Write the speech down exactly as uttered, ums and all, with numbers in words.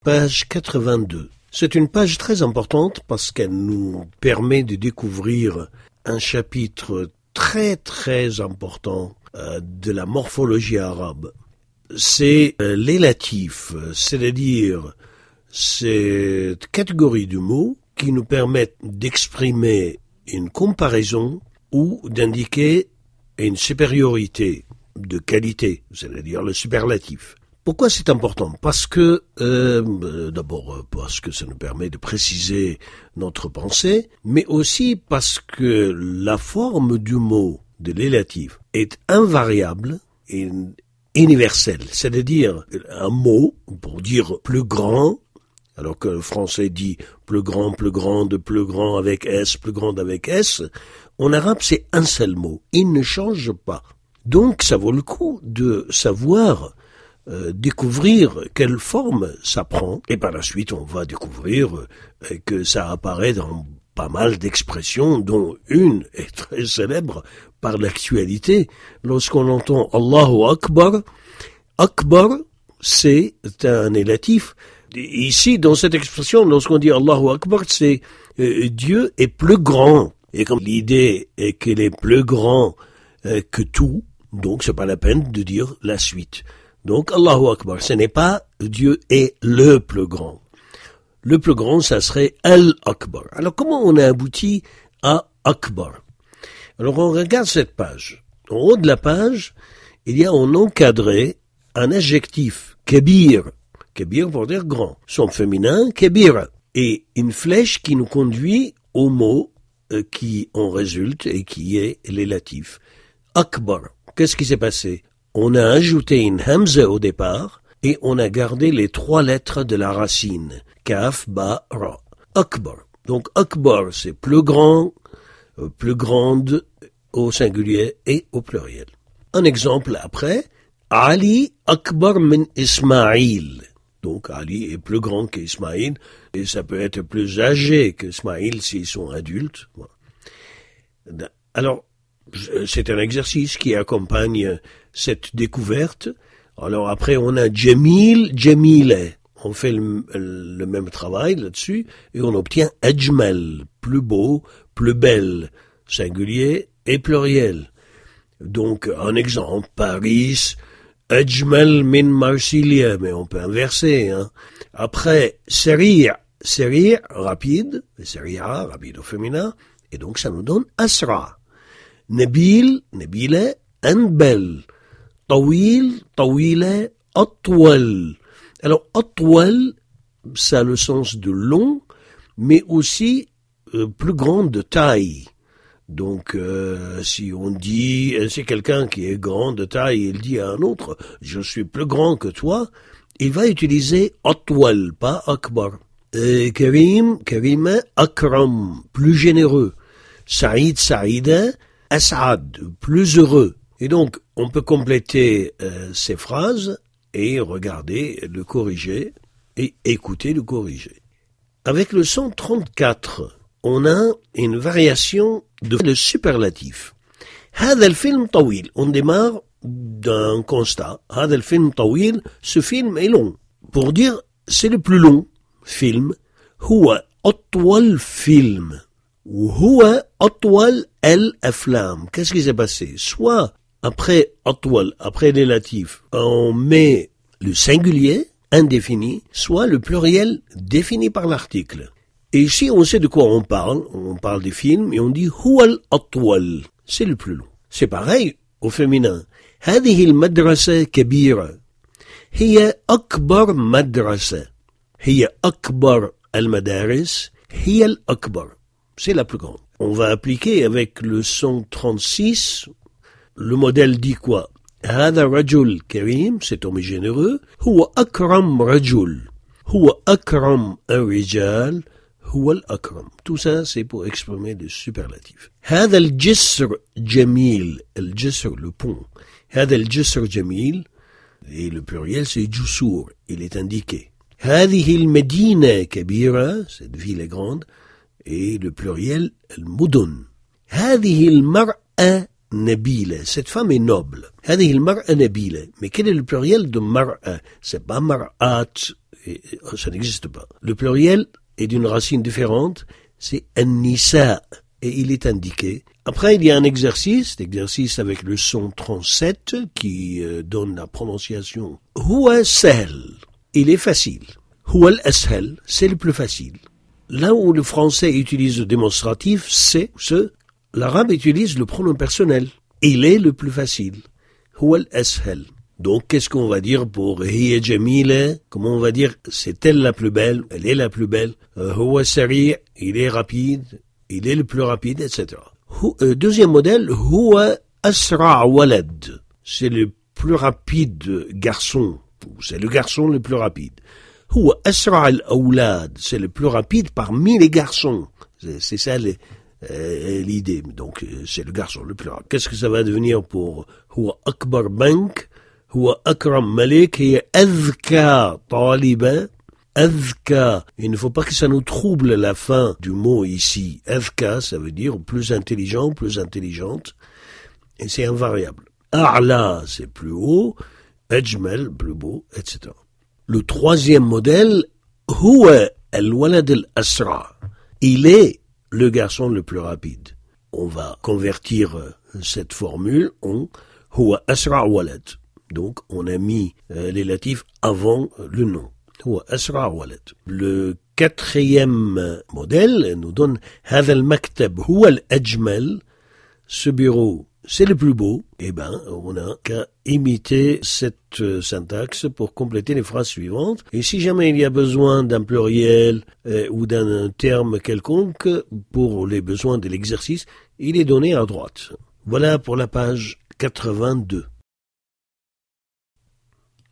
Page quatre-vingt-deux. C'est une page très importante parce qu'elle nous permet de découvrir un chapitre très très important euh, de la morphologie arabe. C'est euh, l'élatif, c'est-à-dire cette catégorie de mots qui nous permettent d'exprimer une comparaison ou d'indiquer une supériorité de qualité, c'est-à-dire le superlatif. Pourquoi c'est important ? Parce que, euh, d'abord parce que ça nous permet de préciser notre pensée, mais aussi parce que la forme du mot de l'élatif est invariable et universelle. C'est-à-dire un mot pour dire plus grand, alors que le français dit plus grand, plus grande, plus grand avec S, plus grande avec S, en arabe c'est un seul mot, il ne change pas. Donc ça vaut le coup de savoir Euh, découvrir quelle forme ça prend, et par la suite on va découvrir euh, que ça apparaît dans pas mal d'expressions, dont une est très célèbre par l'actualité. Lorsqu'on entend Allahu Akbar, Akbar c'est un élatif. Ici dans cette expression, lorsqu'on dit Allahu Akbar, c'est euh, Dieu est plus grand, et comme l'idée est qu'il est plus grand euh, que tout, donc c'est pas la peine de dire la suite. Donc, Allahu Akbar, ce n'est pas Dieu est le plus grand. Le plus grand, ça serait Al-Akbar. Alors, comment on a abouti à Akbar ? Alors, on regarde cette page. En haut de la page, il y a en encadré un adjectif, Kabir. Kabir pour dire grand. Son féminin, Kabira. Et une flèche qui nous conduit au mot euh, qui en résulte et qui est l'élatif. Akbar. Qu'est-ce qui s'est passé ? On a ajouté une hamza au départ et on a gardé les trois lettres de la racine. Kaf, ba, ra. Akbar. Donc akbar, c'est plus grand, euh, plus grande au singulier et au pluriel. Un exemple après, Ali akbar min Ismaïl. Donc Ali est plus grand qu'Ismaïl et ça peut être plus âgé qu'Ismaïl s'ils sont adultes. Alors, c'est un exercice qui accompagne cette découverte. Alors après, on a Jamil, Jamile. On fait le, le même travail là-dessus et on obtient Ajmal, plus beau, plus belle, singulier et pluriel. Donc, un exemple, Paris, Ajmal min Marsilia, mais on peut inverser. Hein. Après, Serir, Serir, rapide, Seria, rapide au féminin, et donc ça nous donne Asra. Nabil, Nabila, Anbel. Tawil, Tawila, Atwal. Alors, Atwal, ça a le sens de long, mais aussi euh, plus grande de taille. Donc, euh, si on dit, c'est quelqu'un qui est grand de taille, il dit à un autre, je suis plus grand que toi, il va utiliser Atwal, pas Akbar. Euh, Karim, Karima, Akram, plus généreux. Saïd, Saïda, As'ad, plus heureux. Et donc, on peut compléter euh, ces phrases et regarder le corrigé et écouter le corrigé. Avec le cent trente-quatre, on a une variation de le superlatif. هذا الفيلم طويل. On démarre d'un constat. هذا الفيلم طويل. Ce film est long. Pour dire, c'est le plus long film. هو أطول فيلم. وهو أطول الأفلام. Qu'est-ce qui s'est passé? Soit après atwal, après l'élatif, on met le singulier indéfini, soit le pluriel défini par l'article. Et ici, on sait de quoi on parle. On parle des films et on dit huwal atwal. C'est le plus long. C'est pareil au féminin. هذه المدرسة كبيرة. هي أكبر مدرسة. هي أكبر المدارس. هي الأكبر. C'est la plus grande. On va appliquer avec le cent trente-six. Le modèle dit quoi? هذا رجل كريم, cet homme généreux. هو أكرم رجل. هو أكرم الرجال. هو الأكرم. Tout ça, c'est pour exprimer des superlatifs. هذا الجسر جميل. الجسر, le pont. هذا الجسر جميل. Et le pluriel, c'est جسور. Il est indiqué. هذه المدينة كبيرة. Cette ville est grande. Et le pluriel, المدن. هذه المرأة نبيلة. Cette femme est noble. هذه المرأة نبيلة. Mais quel est le pluriel de mar'a? C'est pas mar'at et, et, ça n'existe pas. Le pluriel est d'une racine différente, c'est an-nisa, et il est indiqué. Après, il y a un exercice, l'exercice avec le son trente-sept, qui euh, donne la prononciation huwa sahl. Il est facile. Huwa al-ashal, c'est le plus facile. Là où le français utilise le démonstratif, c'est ce, l'arabe utilise le pronom personnel. Il est le plus facile. Huwa al-ashal. Donc, qu'est-ce qu'on va dire pour hiya jamila? Comment on va dire c'est elle la plus belle? Elle est la plus belle. Huwa sari', il est rapide. Il est le plus rapide, et cetera. Deuxième modèle, huwa asra' walad. C'est le plus rapide garçon. C'est le garçon le plus rapide. Huwa asra' al-awlad. C'est le plus rapide parmi les garçons. C'est, c'est ça les, euh, l'idée. Donc, c'est le garçon le plus rapide. Qu'est-ce que ça va devenir pour huwa akbar bank? Huwa akram malik. Hiya azka taliba. Azka, il ne faut pas que ça nous trouble la fin du mot ici. Azka, ça veut dire plus intelligent, plus intelligente, et c'est invariable. A'la, c'est plus haut, ajmal, plus beau, et cetera. Le troisième modèle, huwa al-walad al-asra. Il est le garçon le plus rapide. On va convertir cette formule en huwa asra' walad. Donc, on a mis euh, les latifs avant euh, le nom. Le quatrième modèle nous donne هذا المكتب هو الأجمل. Ce bureau, c'est le plus beau. Eh ben, on n'a qu'à imiter cette syntaxe pour compléter les phrases suivantes. Et si jamais il y a besoin d'un pluriel euh, ou d'un terme quelconque pour les besoins de l'exercice, il est donné à droite. Voilà pour la page quatre-vingt-deux.